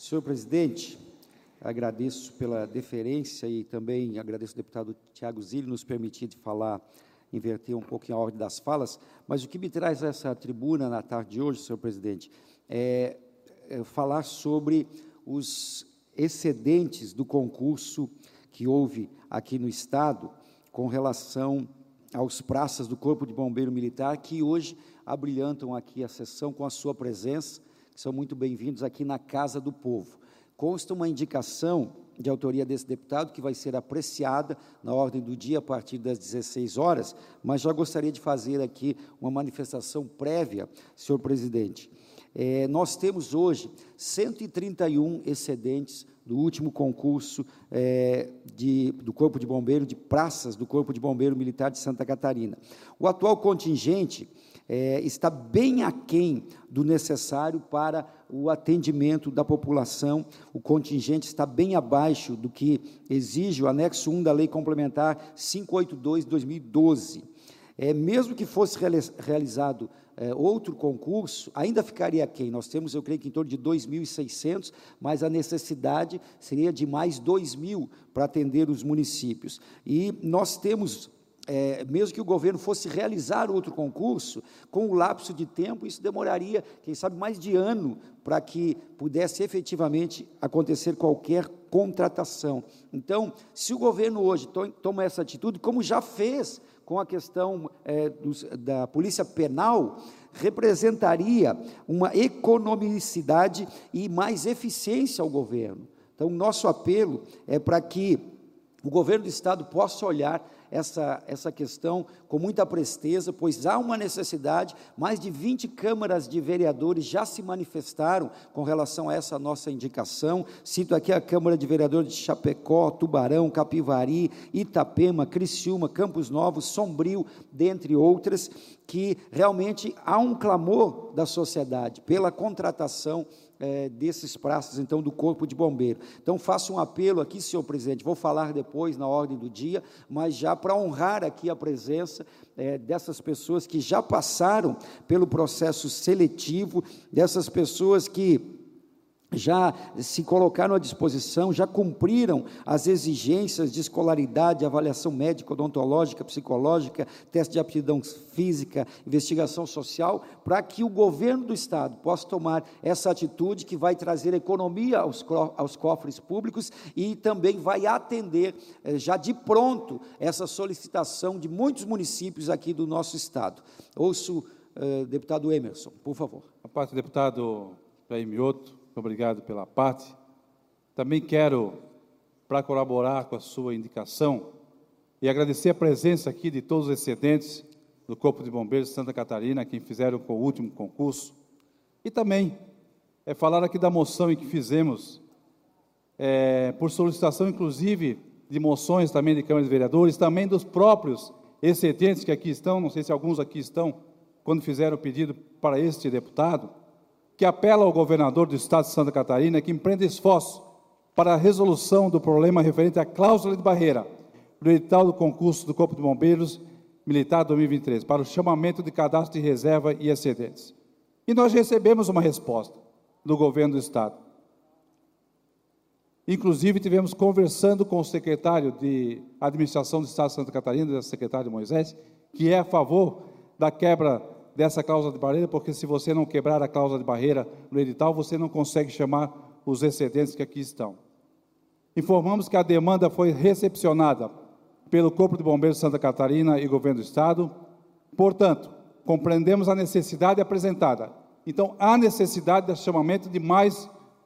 Senhor presidente, agradeço pela deferência e também agradeço ao deputado Tiago Zilli nos permitir de falar, inverter um pouquinho a ordem das falas, mas o que me traz a essa tribuna na tarde de hoje, senhor presidente, é falar sobre os excedentes do concurso que houve aqui no Estado com relação aos praças do Corpo de Bombeiro Militar, que hoje abrilhantam aqui a sessão com a sua presença, que são muito bem-vindos aqui na Casa do Povo. Consta uma indicação de autoria desse deputado, que vai ser apreciada na ordem do dia a partir das 16 horas, mas já gostaria de fazer aqui uma manifestação prévia, senhor presidente. Nós temos hoje 131 excedentes do último concurso do Corpo de Bombeiro, de praças do Corpo de Bombeiro Militar de Santa Catarina. O atual contingente está bem aquém do necessário para o atendimento da população. O contingente está bem abaixo do que exige o anexo 1 da Lei Complementar 582 de 2012. Mesmo que fosse realizado outro concurso, ainda ficaria aquém. Nós temos, eu creio que em torno de 2.600, mas a necessidade seria de mais 2.000 para atender os municípios. E nós temos, mesmo que o governo fosse realizar outro concurso, com o lapso de tempo, isso demoraria, quem sabe, mais de ano para que pudesse efetivamente acontecer qualquer contratação. Então, se o governo hoje toma essa atitude, como já fez com a questão da Polícia Penal, representaria uma economicidade e mais eficiência ao governo. Então, nosso apelo é para que o governo do Estado possa olhar essa questão com muita presteza, pois há uma necessidade. Mais de 20 câmaras de vereadores já se manifestaram com relação a essa nossa indicação. Cito aqui a Câmara de Vereadores de Chapecó, Tubarão, Capivari, Itapema, Criciúma, Campos Novos, Sombrio, dentre outras, que realmente há um clamor da sociedade pela contratação desses praças, então, do Corpo de Bombeiro. Então, faço um apelo aqui, senhor presidente, vou falar depois na ordem do dia, mas já para honrar aqui a presença dessas pessoas que já passaram pelo processo seletivo, dessas pessoas que já se colocaram à disposição, já cumpriram as exigências de escolaridade, avaliação médica, odontológica, psicológica, teste de aptidão física, investigação social, para que o governo do Estado possa tomar essa atitude que vai trazer economia aos cofres públicos e também vai atender já de pronto essa solicitação de muitos municípios aqui do nosso Estado. Ouço deputado Emerson, por favor. A parte do deputado Jair Mioto, obrigado pela parte. Também quero, para colaborar com a sua indicação, e agradecer a presença aqui de todos os excedentes do Corpo de Bombeiros de Santa Catarina, quem fizeram com o último concurso, e também falar aqui da moção em que fizemos, por solicitação, inclusive, de moções também de Câmara de Vereadores, também dos próprios excedentes que aqui estão, não sei se alguns aqui estão, quando fizeram o pedido para este deputado, que apela ao governador do Estado de Santa Catarina que empreenda esforço para a resolução do problema referente à cláusula de barreira do edital do concurso do Corpo de Bombeiros Militar 2023, para o chamamento de cadastro de reserva e excedentes. E nós recebemos uma resposta do governo do Estado. Inclusive, tivemos conversando com o secretário de Administração do Estado de Santa Catarina, o secretário Moisés, que é a favor da quebra dessa cláusula de barreira, porque se você não quebrar a cláusula de barreira no edital, você não consegue chamar os excedentes que aqui estão. Informamos que a demanda foi recepcionada pelo Corpo de Bombeiros de Santa Catarina e Governo do Estado, portanto, compreendemos a necessidade apresentada. Então, há necessidade de chamamento de mais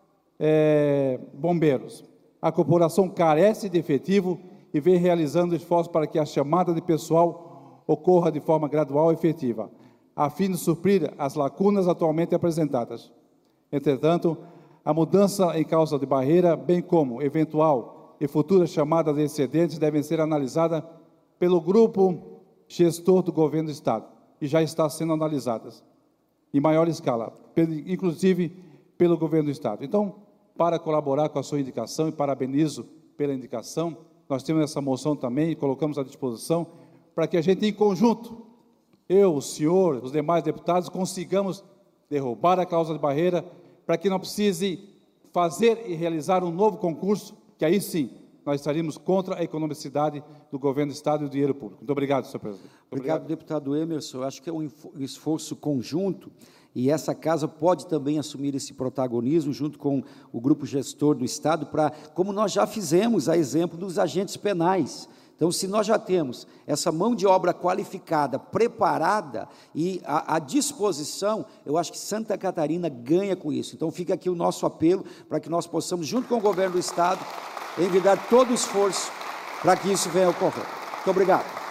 bombeiros. A corporação carece de efetivo e vem realizando esforços para que a chamada de pessoal ocorra de forma gradual e efetiva, a fim de suprir as lacunas atualmente apresentadas. Entretanto, a mudança em causa de barreira, bem como eventual e futura chamada de excedentes, devem ser analisadas pelo grupo gestor do governo do Estado, e já está sendo analisadas, em maior escala, inclusive pelo governo do Estado. Então, para colaborar com a sua indicação, e parabenizo pela indicação, nós temos essa moção também, e colocamos à disposição, para que a gente, em conjunto, eu, o senhor, os demais deputados, consigamos derrubar a cláusula de barreira, para que não precise fazer e realizar um novo concurso, que aí sim nós estaríamos contra a economicidade do governo do Estado e do dinheiro público. Muito obrigado, senhor presidente. Obrigado, deputado Emerson. Eu acho que é um esforço conjunto e essa casa pode também assumir esse protagonismo junto com o grupo gestor do Estado para, como nós já fizemos, a exemplo dos agentes penais. Então, se nós já temos essa mão de obra qualificada, preparada e à disposição, eu acho que Santa Catarina ganha com isso. Então, fica aqui o nosso apelo para que nós possamos, junto com o governo do Estado, envidar todo o esforço para que isso venha a ocorrer. Muito obrigado.